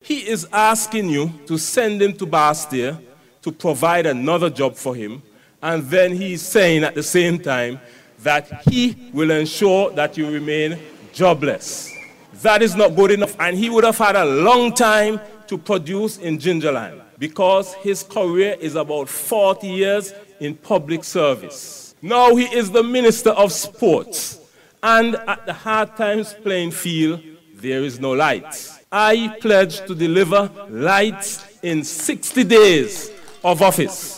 He is asking you to send him to Bastia to provide another job for him, and then he's saying at the same time that he will ensure that you remain jobless. That is not good enough, and he would have had a long time to produce in Gingerland because his career is about 40 years in public service. Now he is the Minister of Sports, and at the Hard Times playing field, there is no light. I pledge to deliver lights in 60 days of office.